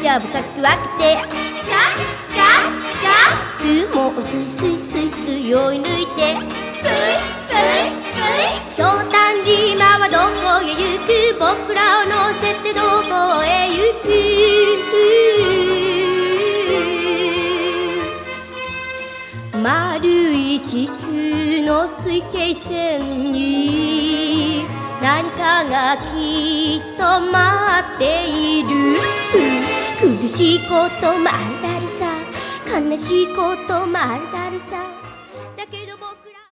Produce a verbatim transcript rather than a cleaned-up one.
が深く分けてじゃじゃじゃ雲をスイスイスイスイ追い抜いてスイスイスイひょうたん島はどこへ行く僕らを乗せてどこへ行く丸い地球の水平線に何かがきっと待っている苦しいこともあるだろうさ悲しいこともあるだろう